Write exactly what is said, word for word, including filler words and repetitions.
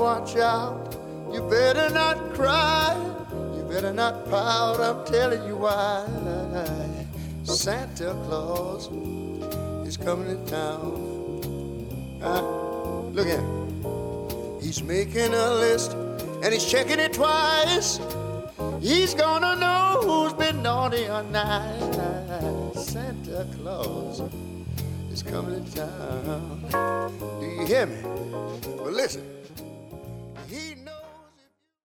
watch out. You better not cry. You better not pout. I'm telling you why. Santa Claus is coming to town. Uh, look at him. He's making a list and he's checking it twice. He's gonna know who's been naughty or nice. Santa Claus is coming to town. Do you hear me? Well, listen.